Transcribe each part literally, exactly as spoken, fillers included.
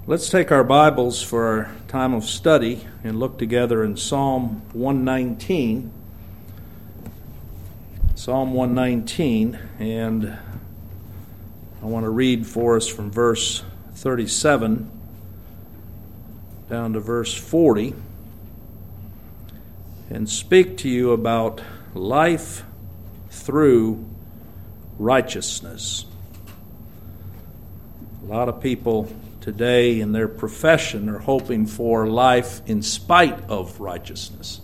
Let's take our Bibles for our time of study and look together in Psalm one nineteen. Psalm one nineteen, and I want to read for us from verse thirty-seven down to verse forty and speak to you about life through righteousness. A lot of people today in their profession are hoping for life in spite of righteousness.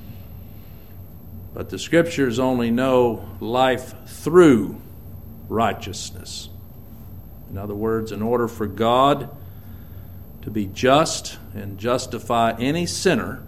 But the Scriptures only know life through righteousness. In other words, in order for God to be just and justify any sinner,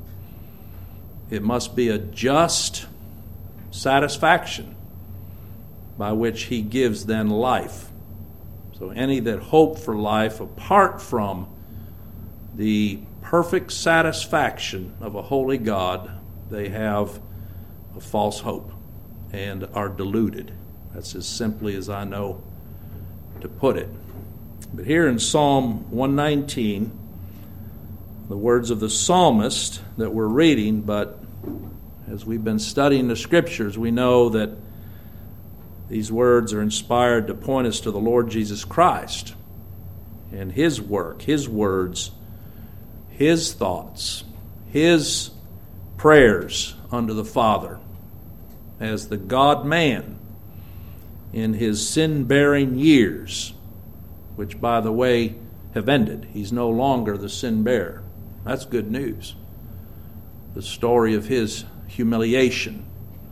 it must be a just satisfaction by which He gives then life. So any that hope for life apart from the perfect satisfaction of a holy God, they have a false hope and are deluded. That's as simply as I know to put it. But here in Psalm one nineteen, the words of the psalmist that we're reading, but as we've been studying the Scriptures, we know that these words are inspired to point us to the Lord Jesus Christ and His work, His words, His thoughts, His prayers unto the Father as the God-man in His sin-bearing years, which, by the way, have ended. He's no longer the sin-bearer. That's good news. The story of His humiliation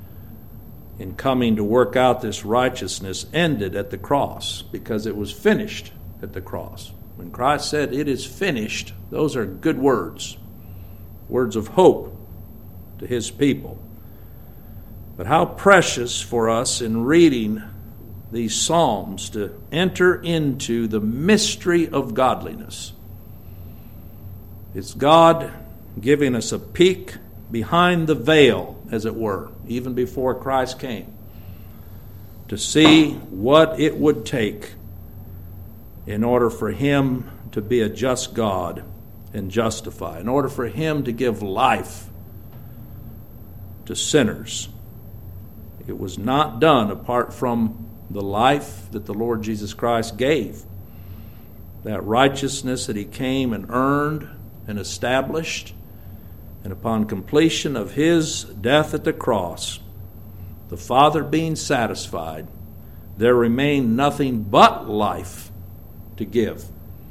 in coming to work out this righteousness ended at the cross, because it was finished at the cross. When Christ said, "It is finished," those are good words, words of hope to His people. But how precious for us in reading these Psalms to enter into the mystery of godliness. It's God giving us a peek behind the veil, as it were, even before Christ came, to see what it would take in order for Him to be a just God and justify, in order for Him to give life to sinners. It was not done apart from the life that the Lord Jesus Christ gave, that righteousness that He came and earned and established. And upon completion of His death at the cross, the Father being satisfied, there remained nothing but life to give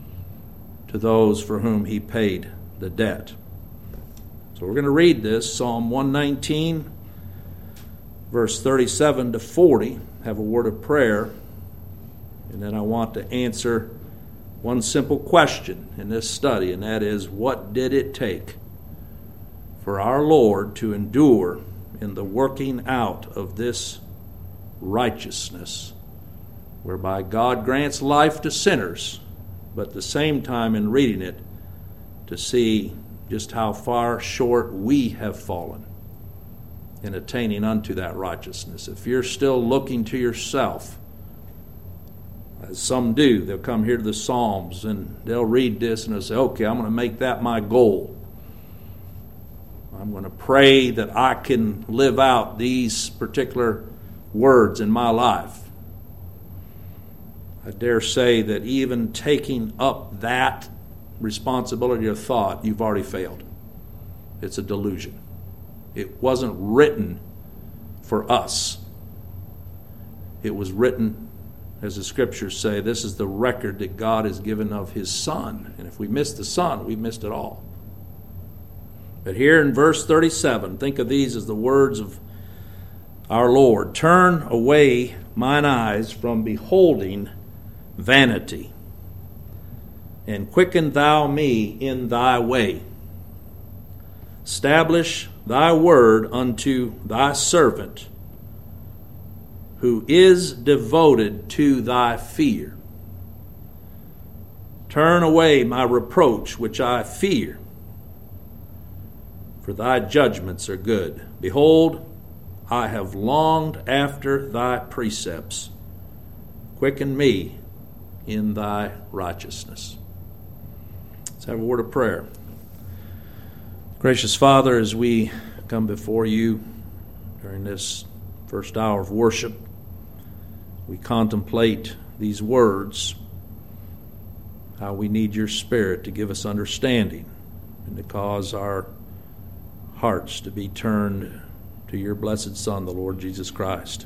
to those for whom He paid the debt. So we're going to read this, Psalm one nineteen, verse thirty-seven to forty, have a word of prayer, and then I want to answer one simple question in this study, and that is, what did it take for our Lord to endure in the working out of this righteousness, whereby God grants life to sinners, but at the same time in reading it, to see just how far short we have fallen in attaining unto that righteousness. If you're still looking to yourself, as some do, they'll come here to the Psalms and they'll read this and they'll say, okay, I'm going to make that my goal. I'm going to pray that I can live out these particular words in my life. I dare say that even taking up that responsibility or thought, you've already failed. It's a delusion. It wasn't written for us. It was written, as the Scriptures say, this is the record that God has given of His Son. And if we miss the Son, we've missed it all. But here in verse thirty-seven, think of these as the words of our Lord. Turn away mine eyes from beholding vanity, and quicken thou me in thy way. Establish thy word unto thy servant, who is devoted to thy fear. Turn away my reproach which I fear, for thy judgments are good. Behold, I have longed after thy precepts. Quicken me in thy righteousness. Let's have a word of prayer. Gracious Father, as we come before you during this first hour of worship, we contemplate these words, how we need your Spirit to give us understanding and to cause our hearts to be turned to your blessed Son, the Lord Jesus Christ.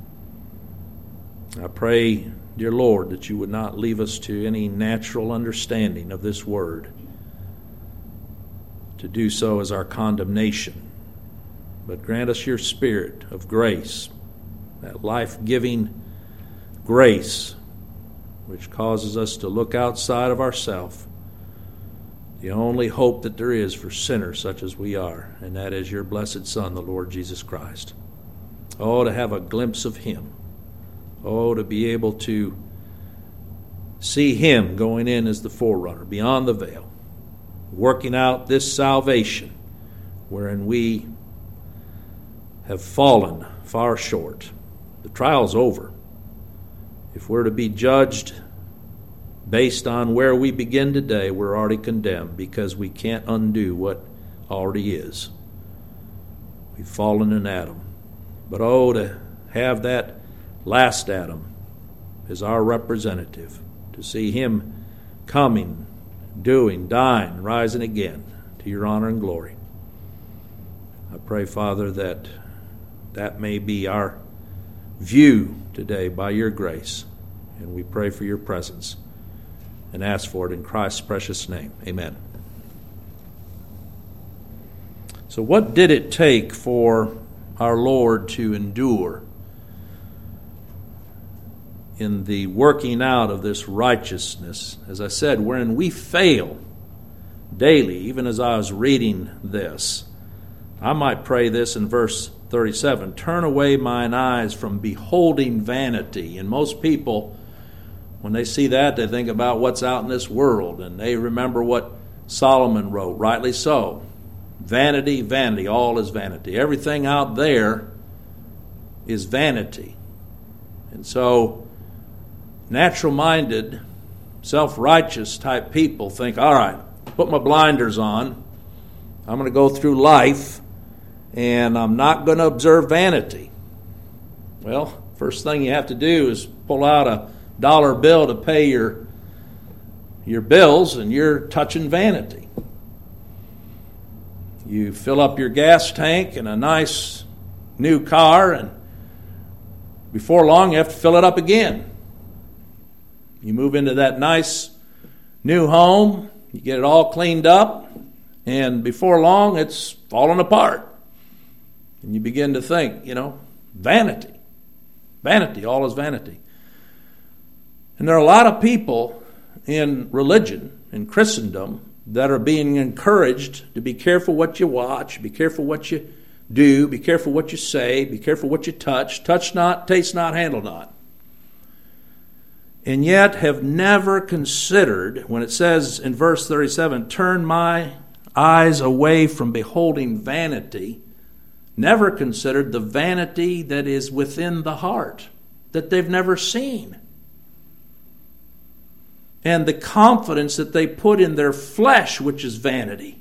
I pray, dear Lord, that you would not leave us to any natural understanding of this word, to do so as our condemnation, but grant us your Spirit of grace, that life-giving grace which causes us to look outside of ourselves, the only hope that there is for sinners such as we are, and that is your blessed Son, the Lord Jesus Christ. Oh, to have a glimpse of him. Oh, to be able to see him going in as the forerunner, beyond the veil, working out this salvation wherein we have fallen far short. The trial's over. If we're to be judged based on where we begin today, we're already condemned because we can't undo what already is. We've fallen in Adam. But oh, to have that last Adam as our representative, to see him coming, doing, dying, rising again to your honor and glory. I pray, Father, that that may be our view today by your grace, and we pray for your presence and ask for it in Christ's precious name. Amen. So what did it take for our Lord to endure in the working out of this righteousness, as I said, wherein we fail daily? Even as I was reading this, I might pray this in verse thirty-seven, turn away mine eyes from beholding vanity. And most people, when they see that, they think about what's out in this world, and they remember what Solomon wrote, rightly so. Vanity, vanity, all is vanity. Everything out there is vanity. And so, natural-minded, self-righteous type people think, all right, put my blinders on. I'm going to go through life, and I'm not going to observe vanity. Well, first thing you have to do is pull out a dollar bill to pay your, your bills, and you're touching vanity. You fill up your gas tank in a nice new car, and before long you have to fill it up again. You move into that nice new home, you get it all cleaned up, and before long it's falling apart. And you begin to think, you know, vanity. Vanity, all is vanity. And there are a lot of people in religion, in Christendom, that are being encouraged to be careful what you watch, be careful what you do, be careful what you say, be careful what you touch. Touch not, taste not, handle not. And yet have never considered, when it says in verse thirty-seven, turn my eyes away from beholding vanity, never considered the vanity that is within the heart, that they've never seen. And the confidence that they put in their flesh, which is vanity.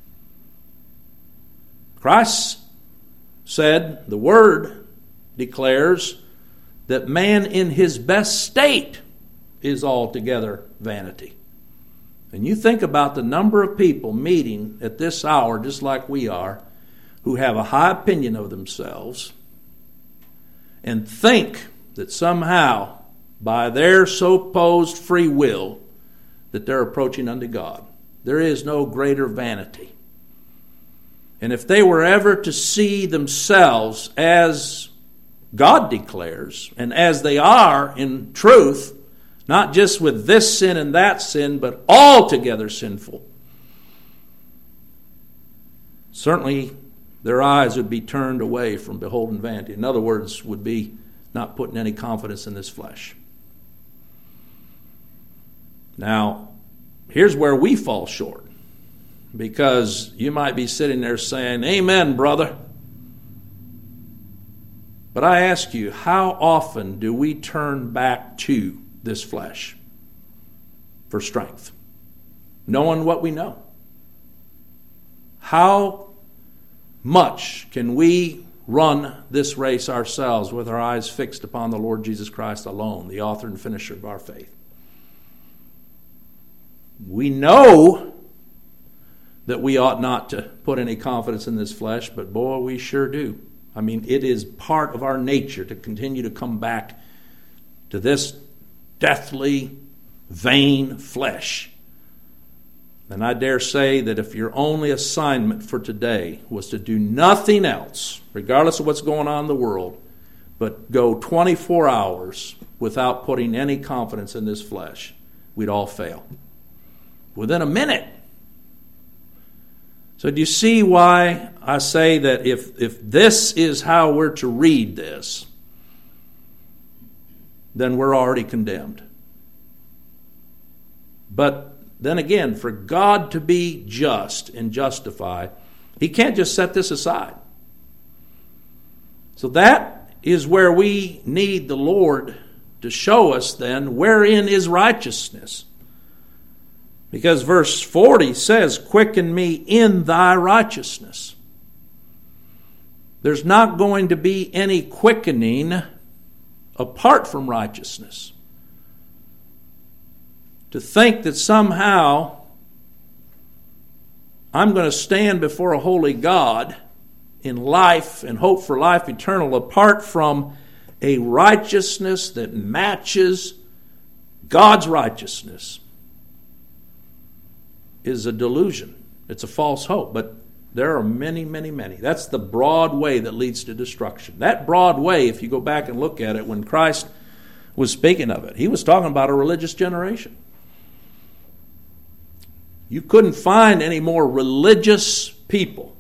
Christ said, the Word declares that man in his best state is altogether vanity. And you think about the number of people meeting at this hour, just like we are, who have a high opinion of themselves and think that somehow, by their supposed free will, that they're approaching unto God. There is no greater vanity. And if they were ever to see themselves as God declares, and as they are in truth, not just with this sin and that sin, but altogether sinful, certainly their eyes would be turned away from beholding vanity. In other words, would be not putting any confidence in this flesh. Now, here's where we fall short, because you might be sitting there saying, amen, brother. But I ask you, how often do we turn back to this flesh for strength? knowing what we know. How much can we run this race ourselves with our eyes fixed upon the Lord Jesus Christ alone, the author and finisher of our faith? We know that we ought not to put any confidence in this flesh, but boy, we sure do. I mean, it is part of our nature to continue to come back to this deathly, vain flesh. And I dare say that if your only assignment for today was to do nothing else, regardless of what's going on in the world, but go twenty-four hours without putting any confidence in this flesh, we'd all fail. Within a minute. So do you see why I say that if, if this is how we're to read this, then we're already condemned. But then again, for God to be just and justify, He can't just set this aside. So that is where we need the Lord to show us then wherein is righteousness. Because verse forty says, quicken me in thy righteousness. There's not going to be any quickening apart from righteousness. To think that somehow I'm going to stand before a holy God in life and hope for life eternal apart from a righteousness that matches God's righteousness is a delusion. It's a false hope. But there are many, many, many. That's the broad way that leads to destruction. That broad way, if you go back and look at it, when Christ was speaking of it, He was talking about a religious generation. You couldn't find any more religious people,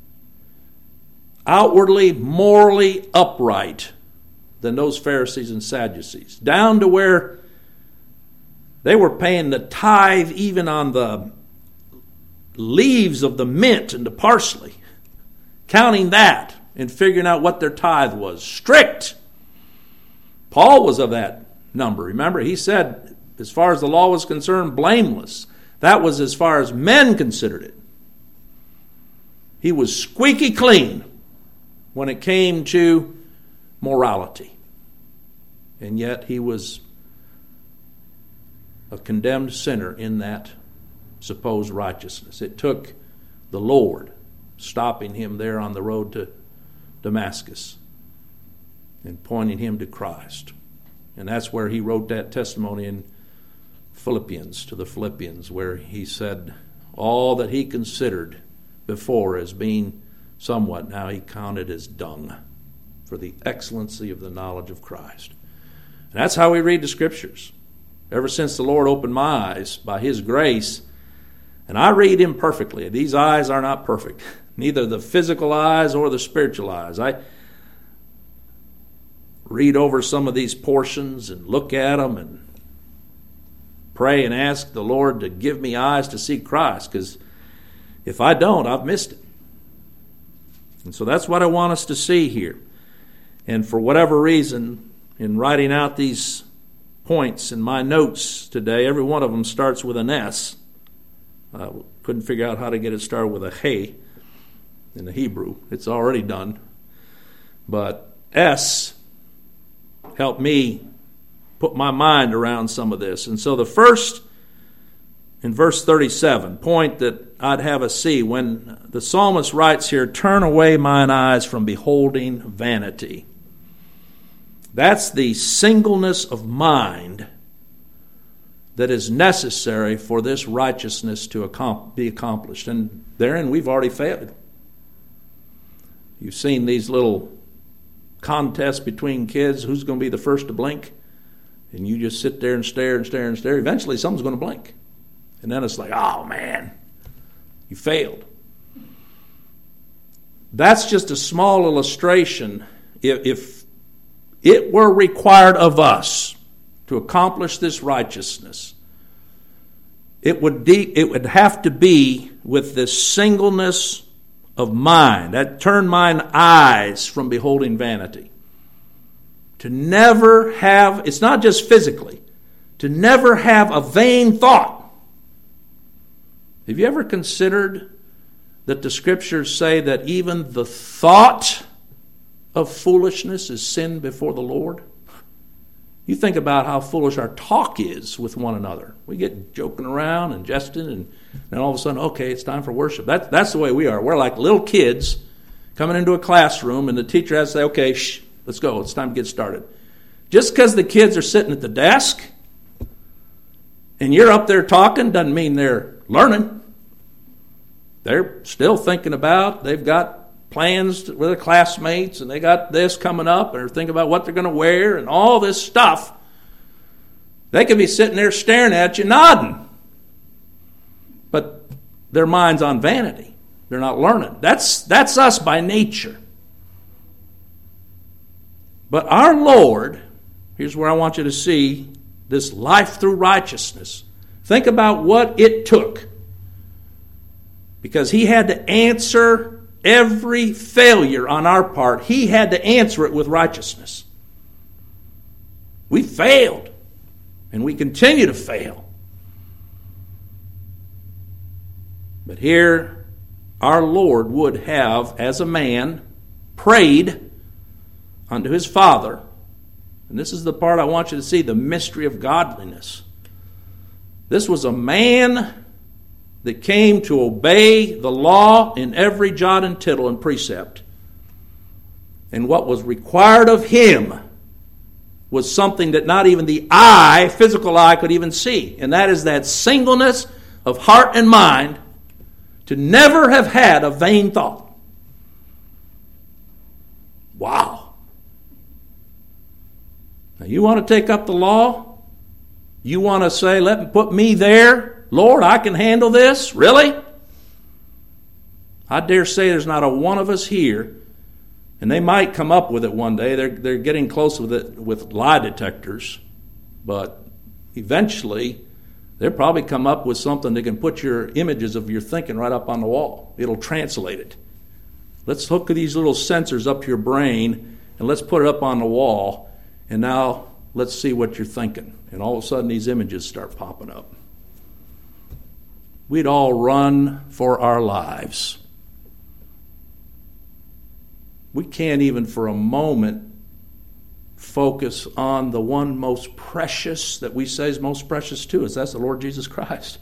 outwardly, morally upright, than those Pharisees and Sadducees. Down to where they were paying the tithe even on the leaves of the mint and the parsley, counting that and figuring out what their tithe was. Strict. Paul was of that number. Remember, he said, as far as the law was concerned, blameless. That was as far as men considered it. He was squeaky clean when it came to morality. And yet he was a condemned sinner in that supposed righteousness. It took the Lord stopping him there on the road to Damascus and pointing him to Christ. And that's where he wrote that testimony in Philippians, to the Philippians, where he said all that he considered before as being somewhat, now he counted as dung for the excellency of the knowledge of Christ. And that's how we read the Scriptures. Ever since the Lord opened my eyes by His grace, and I read imperfectly. These eyes are not perfect, neither the physical eyes or the spiritual eyes. I read over some of these portions and look at them and pray and ask the Lord to give me eyes to see Christ, because if I don't, I've missed it. And so that's what I want us to see here. And for whatever reason, in writing out these points in my notes today, every one of them starts with an S. I couldn't figure out how to get it started with a hey in the Hebrew. It's already done. But S helped me put my mind around some of this. And so the first, in verse thirty-seven, point that I'd have us see, when the psalmist writes here, turn away mine eyes from beholding vanity. That's the singleness of mind that is necessary for this righteousness to be accomplished. And therein we've already failed. You've seen these little contests between kids, who's going to be the first to blink? And you just sit there and stare and stare and stare. Eventually someone's going to blink. And then it's like, oh man, you failed. That's just a small illustration. If, if it were required of us to accomplish this righteousness, it would de- it would have to be with this singleness of mind. That turn mine eyes from beholding vanity. To never have, it's not just physically, to never have a vain thought. Have you ever considered that the Scriptures say that even the thought of foolishness is sin before the Lord? You think about how foolish our talk is with one another. We get joking around and jesting, and then all of a sudden, okay, it's time for worship. That, that's the way we are. We're like little kids coming into a classroom, and the teacher has to say, okay, shh, let's go. It's time to get started. Just because the kids are sitting at the desk and you're up there talking doesn't mean they're learning. They're still thinking about, they've got plans with their classmates, and they got this coming up, and they're thinking about what they're going to wear and all this stuff. They could be sitting there staring at you, nodding. But their mind's on vanity. They're not learning. That's, that's us by nature. But our Lord, here's where I want you to see this life through righteousness. Think about what it took. Because he had to answer every failure on our part. He had to answer it with righteousness. We failed. And we continue to fail. But here, our Lord would have, as a man, prayed unto his Father. And this is the part I want you to see, the mystery of godliness. This was a man that came to obey the law in every jot and tittle and precept. And what was required of him was something that not even the eye, physical eye, could even see. And that is that singleness of heart and mind to never have had a vain thought. Wow. Now you want to take up the law? You want to say, let me put me there? Lord, I can handle this? Really? I dare say there's not a one of us here, and they might come up with it one day. They're, they're getting close with it with lie detectors, but eventually they'll probably come up with something that can put your images of your thinking right up on the wall. It'll translate it. Let's hook these little sensors up to your brain, and let's put it up on the wall, and now let's see what you're thinking. And all of a sudden these images start popping up. We'd all run for our lives. We can't even for a moment focus on the one most precious that we say is most precious to us. That's the Lord Jesus Christ.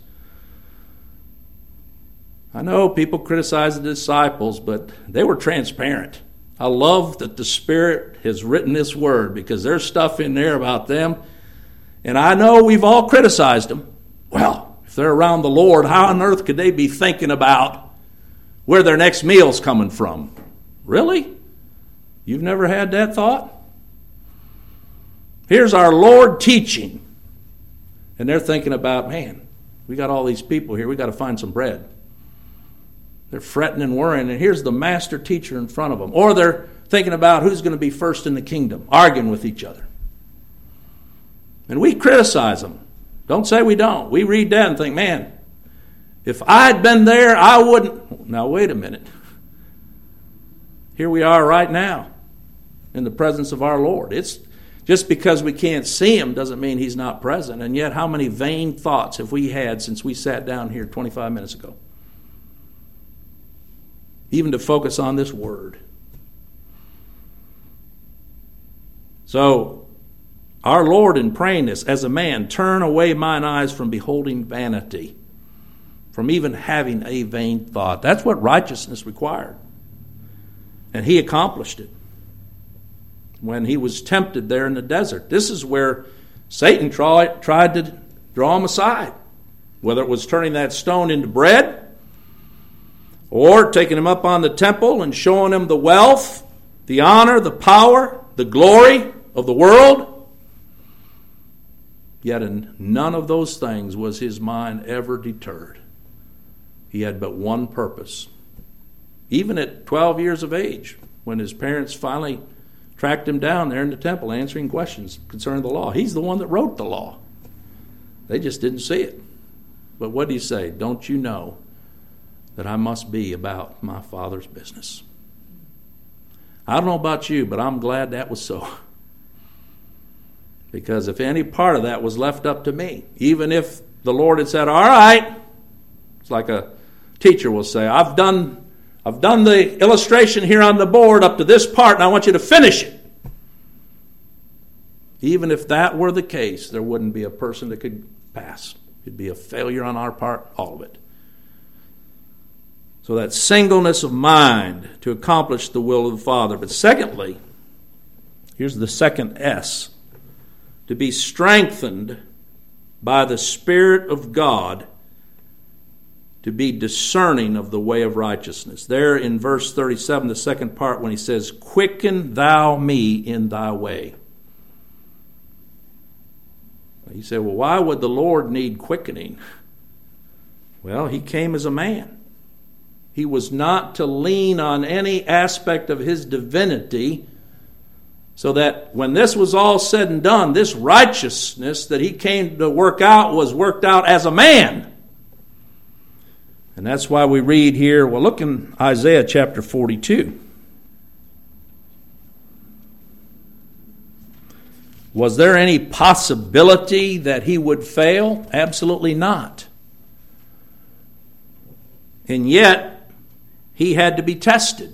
I know people criticize the disciples, but they were transparent. I love that the Spirit has written this word because there's stuff in there about them. And I know we've all criticized them. Well, if they're around the Lord, how on earth could they be thinking about where their next meal's coming from? Really? You've never had that thought? Here's our Lord teaching. And they're thinking about, man, we got all these people here. We got to find some bread. They're fretting and worrying. And here's the master teacher in front of them. Or they're thinking about who's going to be first in the kingdom, arguing with each other. And we criticize them. Don't say we don't. We read that and think, man, if I'd been there, I wouldn't. Now, wait a minute. Here we are right now in the presence of our Lord. It's just because we can't see him doesn't mean he's not present. And yet, how many vain thoughts have we had since we sat down here twenty-five minutes ago? Even to focus on this word. So, our Lord in praying this, as a man, turn away mine eyes from beholding vanity, from even having a vain thought. That's what righteousness required. And he accomplished it when he was tempted there in the desert. This is where Satan tried, tried to draw him aside, whether it was turning that stone into bread or taking him up on the temple and showing him the wealth, the honor, the power, the glory of the world. Yet in none of those things was his mind ever deterred. He had but one purpose. Even at twelve years of age, when his parents finally tracked him down there in the temple answering questions concerning the law. He's the one that wrote the law. They just didn't see it. But what did he say? Don't you know that I must be about my Father's business? I don't know about you, but I'm glad that was so. Because if any part of that was left up to me, even if the Lord had said, all right, It's like a teacher will say, I've done, I've done the illustration here on the board up to this part, and I want you to finish it. Even if that were the case, there wouldn't be a person that could pass. It'd be a failure on our part, all of it. So that singleness of mind to accomplish the will of the Father. But secondly, here's the second S, to be strengthened by the Spirit of God to be discerning of the way of righteousness. There in verse thirty-seven, the second part, when he says, quicken thou me in thy way. You say, well, why would the Lord need quickening? Well, he came as a man. He was not to lean on any aspect of his divinity, so that when this was all said and done, this righteousness that he came to work out was worked out as a man. And that's why we read here, well, look in Isaiah chapter forty-two. Was there any possibility that he would fail? Absolutely not. And yet, he had to be tested.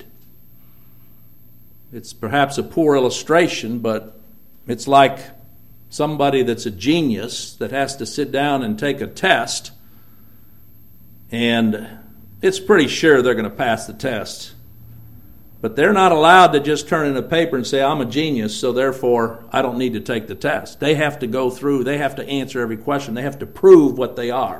It's perhaps a poor illustration, but it's like somebody that's a genius that has to sit down and take a test, and it's pretty sure they're going to pass the test. But they're not allowed to just turn in a paper and say, I'm a genius, so therefore I don't need to take the test. They have to go through, they have to answer every question. They have to prove what they are.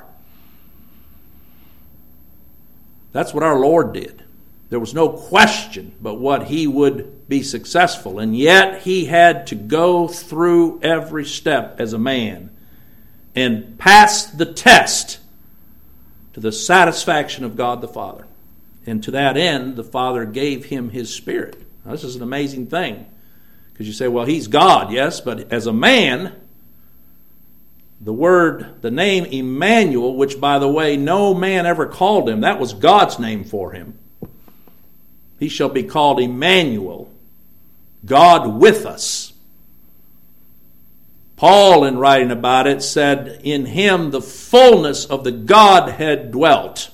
That's what our Lord did. There was no question but what he would be successful, and yet he had to go through every step as a man and pass the test to the satisfaction of God the Father. And to that end, the Father gave him his Spirit. Now, this is an amazing thing. Because you say, well, he's God, yes, but as a man, the word, the name Emmanuel, which, by the way, no man ever called him, that was God's name for him. He shall be called Emmanuel, God with us. Paul, in writing about it, said, in him the fullness of the Godhead dwelt.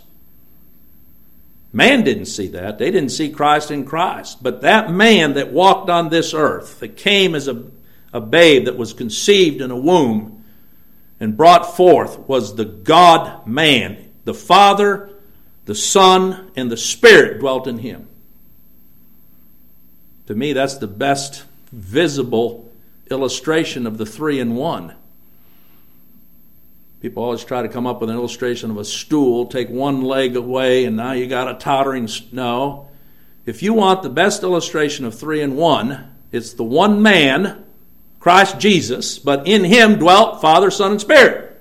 Man didn't see that. They didn't see Christ in Christ. But that man that walked on this earth, that came as a, a babe that was conceived in a womb and brought forth, was the God-man. The Father, the Son, and the Spirit dwelt in him. To me, that's the best visible illustration of the three in one. People always try to come up with an illustration of a stool, take one leg away, and now you got a tottering... No. If you want the best illustration of three in one, it's the one man, Christ Jesus, but in him dwelt Father, Son, and Spirit.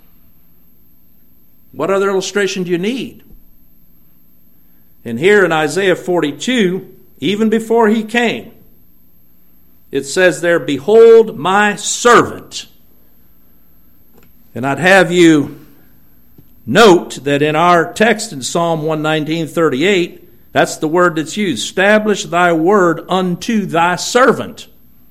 What other illustration do you need? And here in Isaiah forty-two, even before he came, it says there, behold my servant. And I'd have you note that in our text in Psalm one nineteen thirty-eight, that's the word that's used. Establish thy word unto thy servant.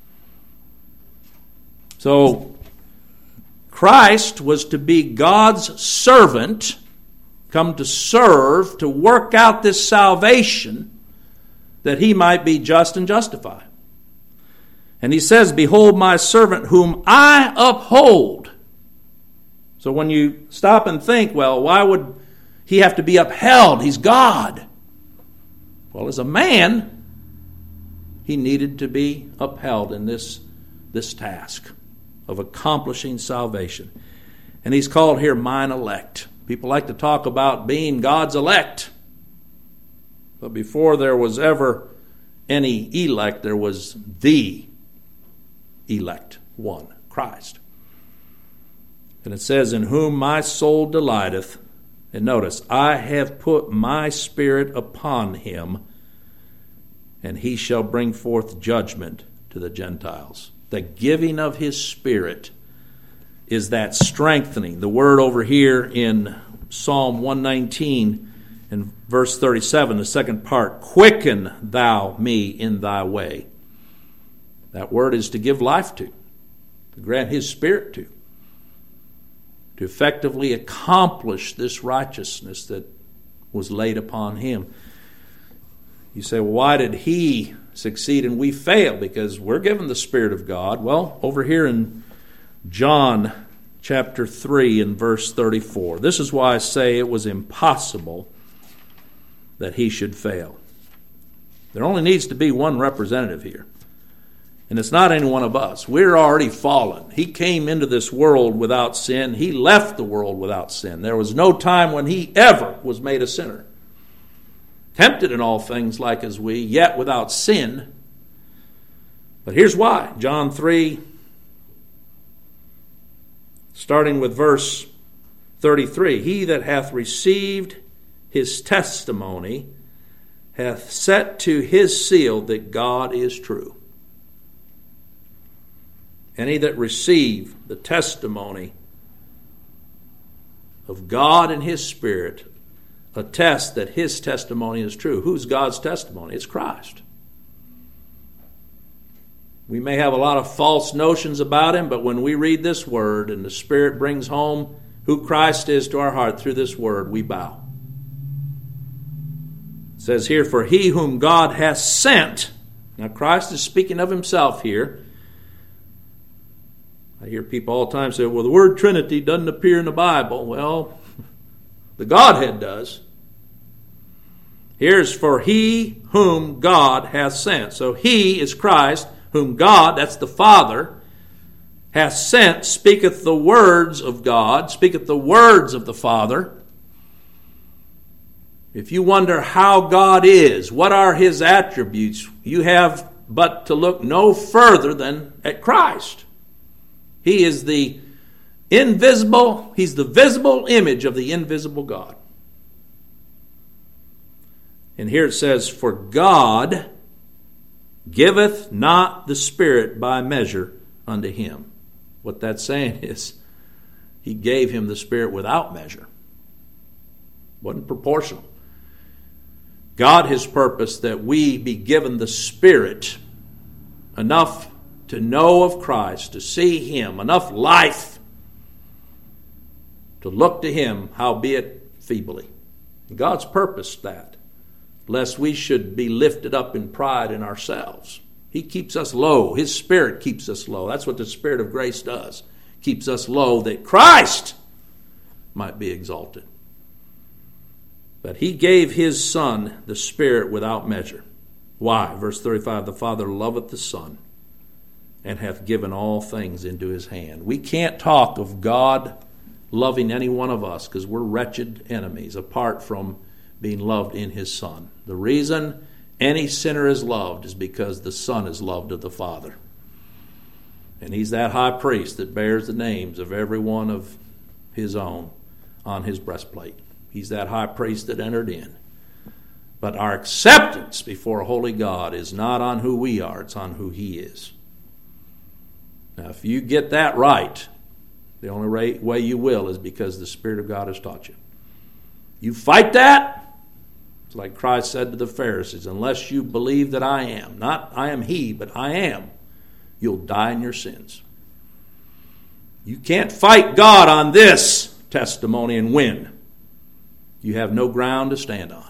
So, Christ was to be God's servant, come to serve, to work out this salvation, that he might be just and justified. And he says, behold my servant whom I uphold. So when you stop and think, well, why would he have to be upheld? He's God. Well, as a man, he needed to be upheld in this, this task of accomplishing salvation. And he's called here mine elect. People like to talk about being God's elect. But before there was ever any elect, there was the elect one, Christ. And it says, in whom my soul delighteth. And notice, I have put my Spirit upon him, and he shall bring forth judgment to the Gentiles. The giving of his Spirit is that strengthening. The word over here in Psalm one nineteen and verse thirty-seven, the second part, quicken thou me in thy way. That word is to give life to, to grant his Spirit to. to effectively accomplish this righteousness that was laid upon him. You say, well, why did he succeed and we fail? Because we're given the Spirit of God. Well, over here in John chapter three and verse thirty-four, this is why I say it was impossible that he should fail. There only needs to be one representative here. And it's not any one of us. We're already fallen. He came into this world without sin. He left the world without sin. There was no time when he ever was made a sinner. Tempted in all things like as we, yet without sin. But here's why. John three, starting with verse thirty-three. He that hath received his testimony hath set to his seal that God is true. Any that receive the testimony of God and his Spirit attest that his testimony is true. Who's God's testimony? It's Christ. We may have a lot of false notions about him, but when we read this word and the Spirit brings home who Christ is to our heart through this word, we bow. It says here, for he whom God hath sent. Now Christ is speaking of himself here. I hear people all the time say, well, the word Trinity doesn't appear in the Bible. Well, the Godhead does. Here's for he whom God hath sent. So he is Christ, whom God, that's the Father, hath sent, speaketh the words of God, speaketh the words of the Father. If you wonder how God is, what are his attributes, you have but to look no further than at Christ. He is the invisible, he's the visible image of the invisible God. And here it says, for God giveth not the Spirit by measure unto him. What that's saying is, he gave him the Spirit without measure. Wasn't proportional. God has purposed that we be given the Spirit enough to know of Christ, to see him, enough life to look to him, howbeit feebly. God's purposed that, lest we should be lifted up in pride in ourselves. He keeps us low. His Spirit keeps us low. That's what the Spirit of grace does. Keeps us low that Christ might be exalted. But he gave his Son the Spirit without measure. Why? Verse thirty-five, the Father loveth the Son, and hath given all things into his hand. We can't talk of God loving any one of us because we're wretched enemies apart from being loved in his Son. The reason any sinner is loved is because the Son is loved of the Father. And he's that high priest that bears the names of every one of his own on his breastplate. He's that high priest that entered in. But our acceptance before a holy God is not on who we are, it's on who he is. Now, if you get that right, the only way you will is because the Spirit of God has taught you. You fight that, it's like Christ said to the Pharisees, unless you believe that I am, not I am he, but I am, you'll die in your sins. You can't fight God on this testimony and win. You have no ground to stand on.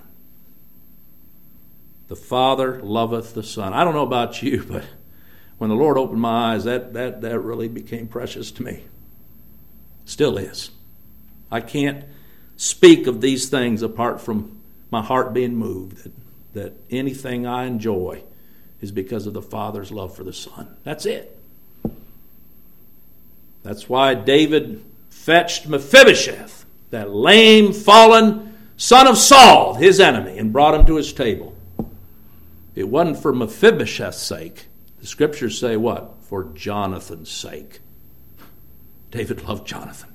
The Father loveth the Son. I don't know about you, but when the Lord opened my eyes, that, that, that really became precious to me. Still is. I can't speak of these things apart from my heart being moved, that, that anything I enjoy is because of the Father's love for the Son. That's it. That's why David fetched Mephibosheth, that lame, fallen son of Saul, his enemy, and brought him to his table. It wasn't for Mephibosheth's sake. The Scriptures say what? For Jonathan's sake. David loved Jonathan.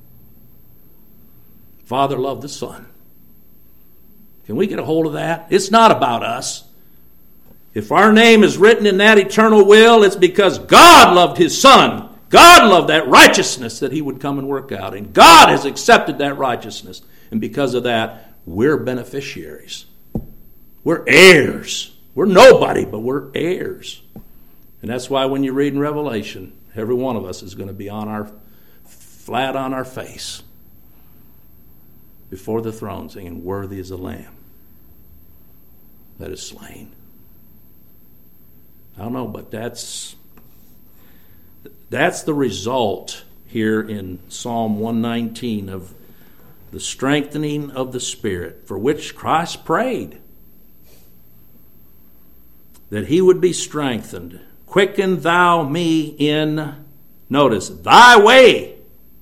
Father loved the Son. Can we get a hold of that? It's not about us. If our name is written in that eternal will, it's because God loved his Son. God loved that righteousness that he would come and work out. And God has accepted that righteousness. And because of that, we're beneficiaries. We're heirs. We're nobody, but we're heirs. And that's why when you read in Revelation, every one of us is going to be on our flat on our face before the throne singing, "Worthy is the Lamb that is slain." I don't know, but that's that's the result here in Psalm one nineteen of the strengthening of the Spirit, for which Christ prayed, that he would be strengthened. Quicken thou me in, notice, thy way.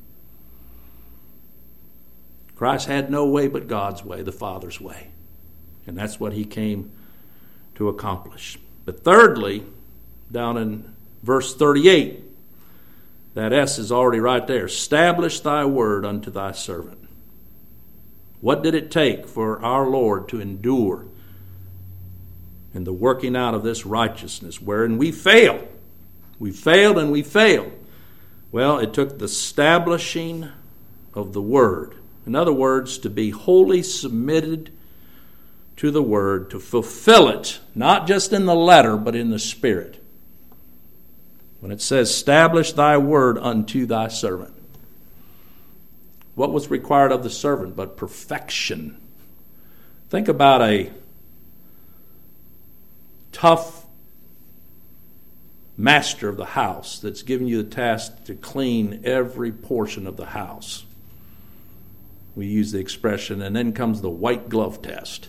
Christ had no way but God's way, the Father's way. And that's what he came to accomplish. But thirdly, down in verse thirty-eight, that S is already right there. Establish thy word unto thy servant. What did it take for our Lord to endure in the working out of this righteousness, wherein we fail? We failed and we failed. Well, it took the establishing of the word. In other words, to be wholly submitted to the word, to fulfill it, not just in the letter, but in the spirit. When it says, establish thy word unto thy servant. What was required of the servant but perfection? Think about a tough master of the house that's given you the task to clean every portion of the house. We use the expression, and then comes the white glove test.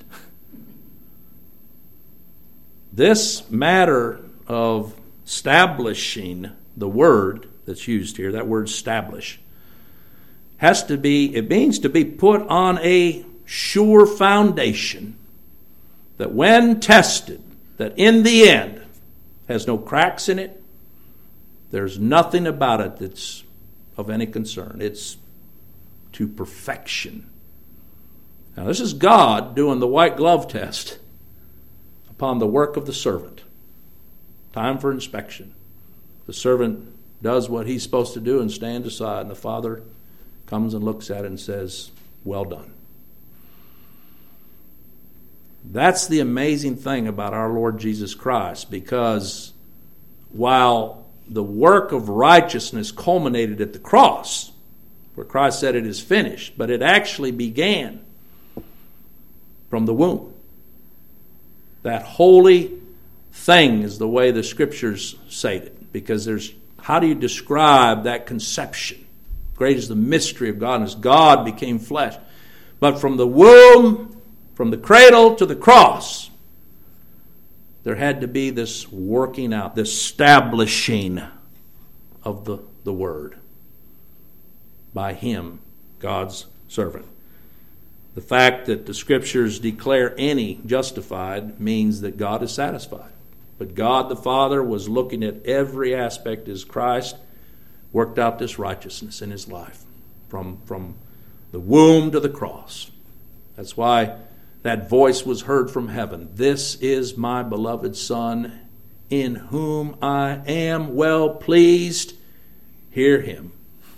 This matter of establishing the word that's used here, that word establish, has to be, it means to be put on a sure foundation that when tested, that in the end has no cracks in it. There's nothing about it that's of any concern. It's to perfection. Now this is God doing the white glove test upon the work of the servant. Time for inspection. The servant does what he's supposed to do and stands aside, and the Father comes and looks at it and says, well done. That's the amazing thing about our Lord Jesus Christ, because while the work of righteousness culminated at the cross, where Christ said it is finished, but it actually began from the womb. That holy thing is the way the Scriptures say it, because there's, how do you describe that conception? Great is the mystery of God, and as God became flesh. But from the womb, from the cradle to the cross, there had to be this working out, this establishing of the, the Word by Him, God's servant. The fact that the Scriptures declare any justified means that God is satisfied. But God the Father was looking at every aspect as Christ worked out this righteousness in His life, from, from the womb to the cross. That's why that voice was heard from heaven. This is my beloved Son, in whom I am well pleased. Hear Him.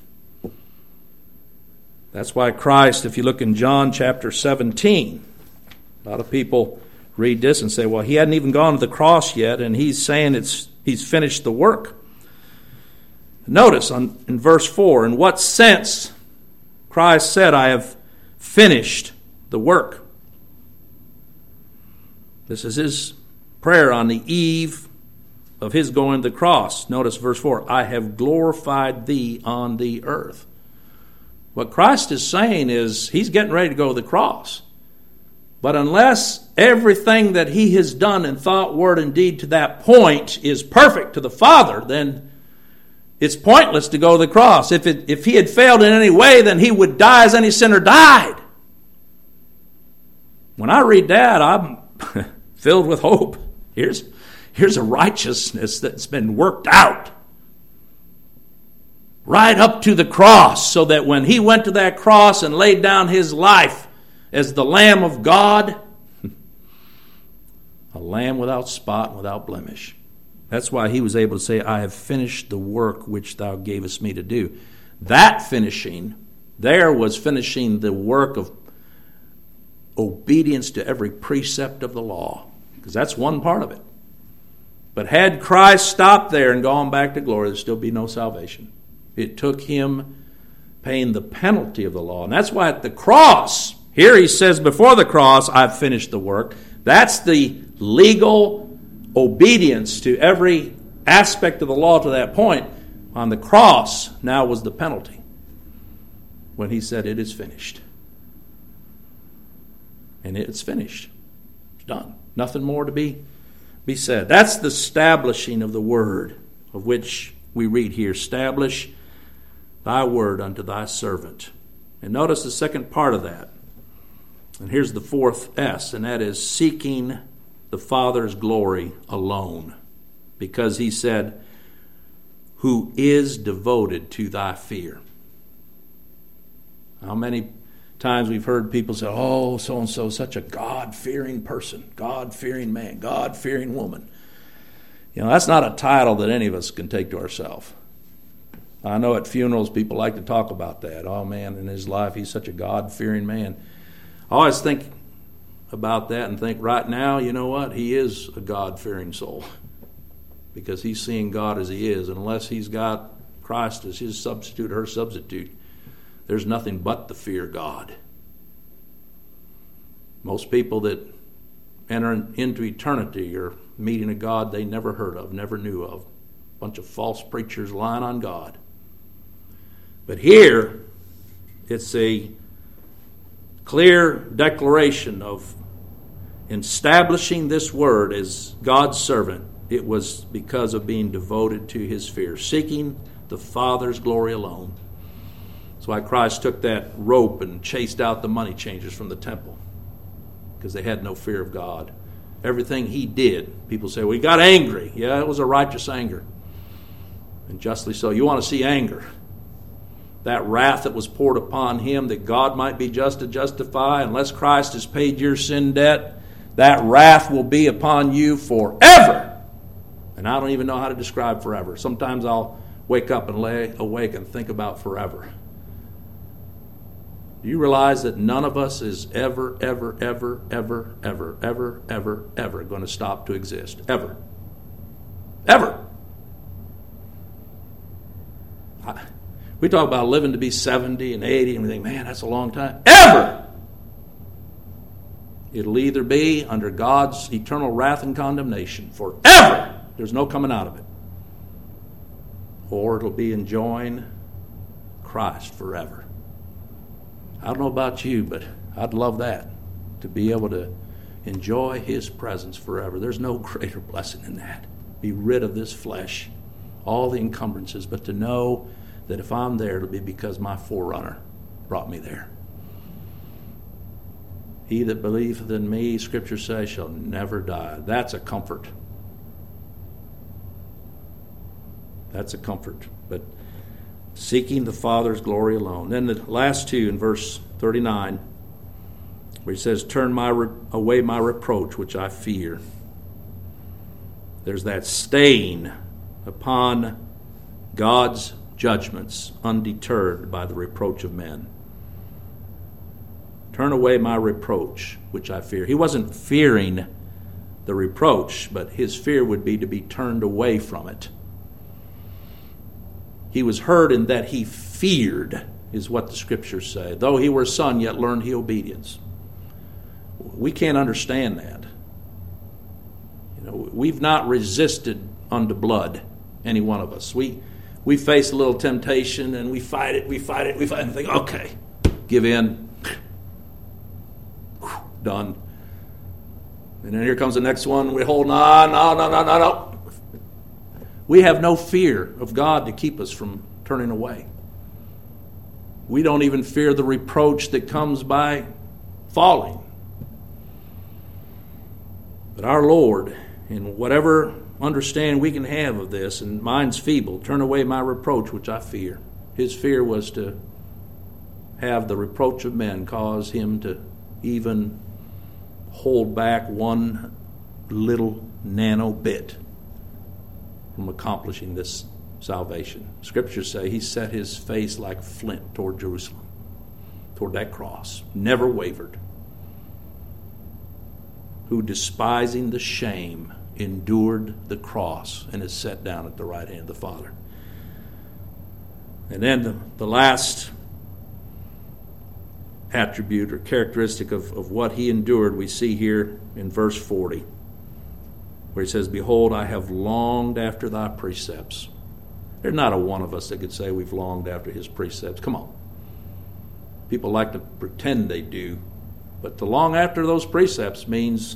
That's why Christ, if you look in John chapter seventeen, a lot of people read this and say, well, He hadn't even gone to the cross yet, and He's saying it's He's finished the work. Notice on, in verse four, in what sense Christ said, I have finished the work. This is His prayer on the eve of His going to the cross. Notice verse four, I have glorified Thee on the earth. What Christ is saying is He's getting ready to go to the cross. But unless everything that He has done in thought, word, and deed to that point is perfect to the Father, then it's pointless to go to the cross. If it, if He had failed in any way, then He would die as any sinner died. When I read that, I'm filled with hope. Here's, here's a righteousness that's been worked out right up to the cross, so that when He went to that cross and laid down His life as the Lamb of God, a lamb without spot and without blemish. That's why He was able to say, I have finished the work which Thou gavest me to do. That finishing there was finishing the work of obedience to every precept of the law, because that's one part of it. But had Christ stopped there and gone back to glory, there'd still be no salvation. It took Him paying the penalty of the law. And that's why at the cross, here he says before the cross, I've finished the work. That's the legal obedience to every aspect of the law to that point. On the cross now was the penalty when he said it is finished. And it's finished. It's done. Nothing more to be, be said. That's the establishing of the word of which we read here. Establish thy word unto thy servant. And notice the second part of that. And here's the fourth S, and that is seeking the Father's glory alone. Because he said, who is devoted to thy fear. How many times we've heard people say, oh, so-and-so is such a God-fearing person, God-fearing man, God-fearing woman. You know, that's not a title that any of us can take to ourselves. I know at funerals people like to talk about that. Oh, man, in his life he's such a God-fearing man. I always think about that and think right now, you know what, he is a God-fearing soul. Because he's seeing God as he is. And unless he's got Christ as his substitute, her substitute, there's nothing but the fear of God. Most people that enter into eternity are meeting a God they never heard of, never knew of. A bunch of false preachers lying on God. But here, it's a clear declaration of establishing this word as God's servant. It was because of being devoted to his fear, seeking the Father's glory alone. That's why Christ took that rope and chased out the money changers from the temple, because they had no fear of God. Everything he did, people say, well, he got angry. Yeah, it was a righteous anger, and justly so. You want to see anger. That wrath that was poured upon him that God might be just to justify. Unless Christ has paid your sin debt, that wrath will be upon you forever. And I don't even know how to describe forever. Sometimes I'll wake up and lay awake and think about forever. Do you realize that none of us is ever, ever, ever, ever, ever, ever, ever, ever going to stop to exist? Ever. Ever. I, we talk about living to be seventy and eighty and we think, man, that's a long time. Ever! It'll either be under God's eternal wrath and condemnation forever. There's no coming out of it. Or it'll be enjoying Christ forever. I don't know about you, but I'd love that, to be able to enjoy his presence forever. There's no greater blessing than that. Be rid of this flesh, all the encumbrances, but to know that if I'm there, it'll be because my forerunner brought me there. He that believeth in me, Scripture says, shall never die. That's a comfort. That's a comfort. But seeking the Father's glory alone. Then the last two in verse thirty-nine, where he says, turn my re- away my reproach, which I fear. There's that stain upon God's judgments, undeterred by the reproach of men. Turn away my reproach, which I fear. He wasn't fearing the reproach, but his fear would be to be turned away from it. He was heard in that he feared, is what the Scriptures say. Though he were a son, yet learned he obedience. We can't understand that. You know, we've not resisted unto blood, any one of us. We we face a little temptation and we fight it, we fight it, we fight it, and think, okay, give in. Done. And then here comes the next one. We hold on, no, no, no, no, no. We have no fear of God to keep us from turning away. We don't even fear the reproach that comes by falling. But our Lord, in whatever understanding we can have of this, and mine's feeble, turn away my reproach, which I fear. His fear was to have the reproach of men cause him to even hold back one little nano bit from accomplishing this salvation. Scriptures say he set his face like flint toward Jerusalem, toward that cross, never wavered. Who, despising the shame, endured the cross and is set down at the right hand of the Father. And then the, the last attribute or characteristic of, of what he endured we see here in verse forty, where he says, "Behold, I have longed after thy precepts." There's not a one of us that could say we've longed after his precepts. Come on. People like to pretend they do, but to long after those precepts means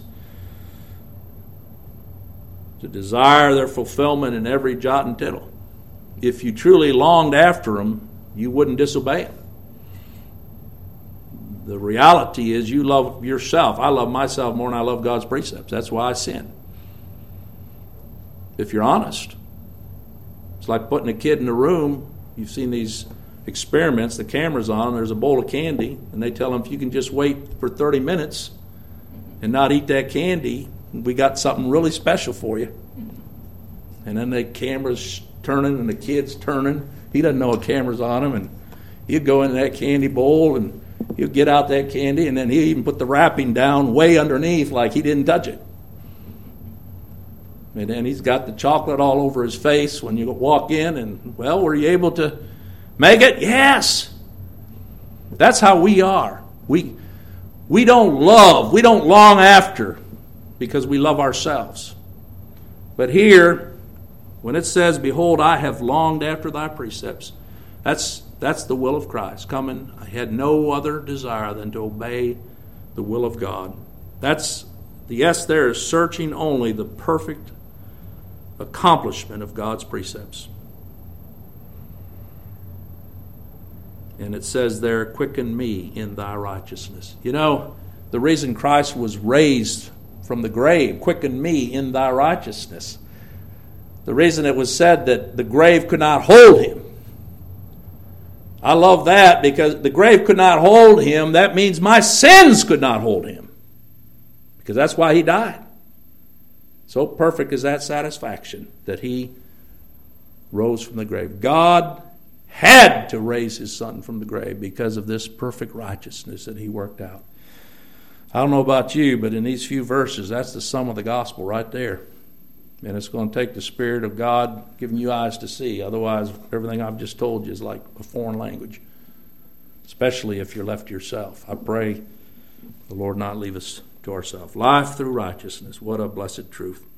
to desire their fulfillment in every jot and tittle. If you truly longed after them, you wouldn't disobey them. The reality is you love yourself. I love myself more than I love God's precepts. That's why I sin. If you're honest. It's like putting a kid in a room. You've seen these experiments, the camera's on, there's a bowl of candy, and they tell them if you can just wait for thirty minutes and not eat that candy, we got something really special for you. And then the camera's turning and the kid's turning. He doesn't know a camera's on him, and he'll go into that candy bowl and he'll get out that candy, and then he'll even put the wrapping down way underneath like he didn't touch it. And then he's got the chocolate all over his face when you walk in, and, well, were you able to make it? Yes. That's how we are. We, we don't love, we don't long after because we love ourselves. But here, when it says, "Behold, I have longed after thy precepts," that's that's the will of Christ. Coming, I had no other desire than to obey the will of God. That's the S there is searching only the perfect accomplishment of God's precepts. And it says there, "Quicken me in thy righteousness." You know, the reason Christ was raised from the grave, "Quicken me in thy righteousness." The reason it was said that the grave could not hold him. I love that, because the grave could not hold him. That means my sins could not hold him. Because that's why he died. So perfect is that satisfaction that he rose from the grave. God had to raise his son from the grave because of this perfect righteousness that he worked out. I don't know about you, but in these few verses, that's the sum of the gospel right there. And it's going to take the Spirit of God giving you eyes to see. Otherwise, everything I've just told you is like a foreign language, especially if you're left to yourself. I pray the Lord not leave us to ourselves. Life through righteousness. What a blessed truth.